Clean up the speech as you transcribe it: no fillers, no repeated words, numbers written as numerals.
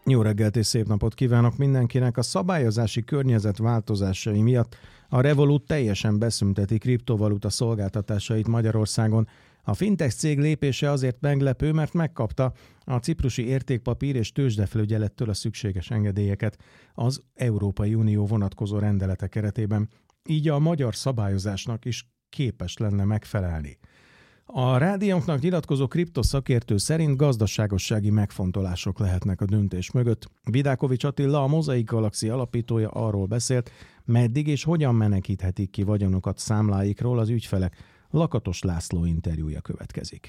Jó reggelt és szép napot kívánok mindenkinek! A szabályozási környezet változásai miatt a Revolut teljesen beszünteti kriptovaluta szolgáltatásait Magyarországon. A fintech cég lépése azért meglepő, mert megkapta a ciprusi értékpapír és tőzsdefelügyelettől a szükséges engedélyeket az Európai Unió vonatkozó rendelete keretében. Így a magyar szabályozásnak is képes lenne megfelelni. A rádiónknak nyilatkozó kriptoszakértő szerint gazdaságossági megfontolások lehetnek a döntés mögött. Vidákovics Attila, a Mozaik Galaxy alapítója arról beszélt, meddig és hogyan menekíthetik ki vagyonukat számláikról az ügyfelek. Lakatos László interjúja következik.